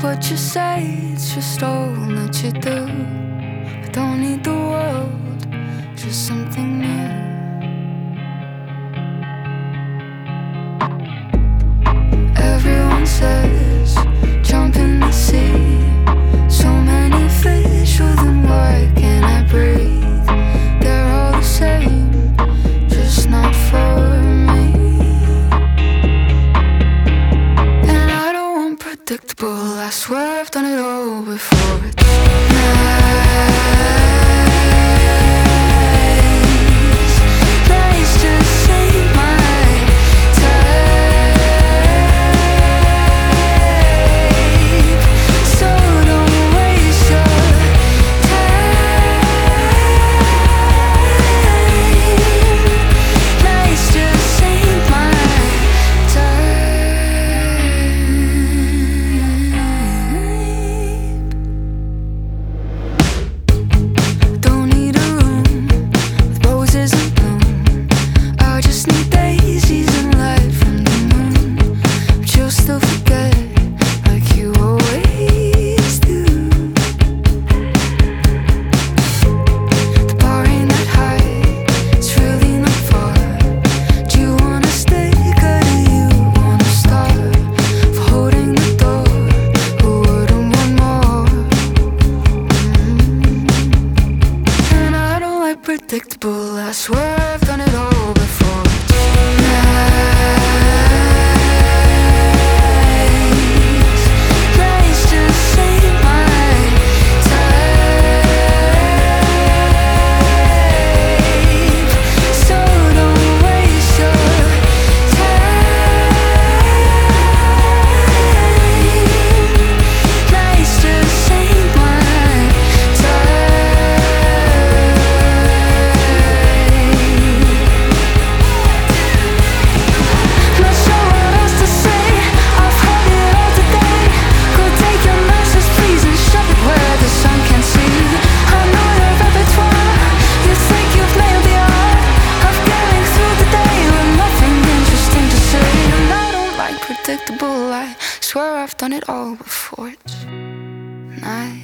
what you say, it's just all that you do. I don't need the world, just something new. Everyone says, jump in the sea. So many fish, well then why can't I breathe? They're all the same, just not for me. And I don't want predictable, I swear I've done it all before. It's nice to save my time, so don't waste your time. Nice to save my time. Don't need a room with roses in bloom. I just need daisies and light from the moon. But you'll still forget, like you always do. The bar ain't that high, it's really not far. Do you wanna stick or do you wanna start? For holding the door, who wouldn't want more? And I don't like predictable, I swear I've done it all before. Nice to save my time, so don't waste your time. Nice to save my Not sure what else to say, I've heard it all today. Go take your nurses, please, and shove it where the sun can see. I know your repertoire, you think you've nailed the art of getting through the day with nothing interesting to say. And I don't like predictable, I swear I've done it all before. It's nice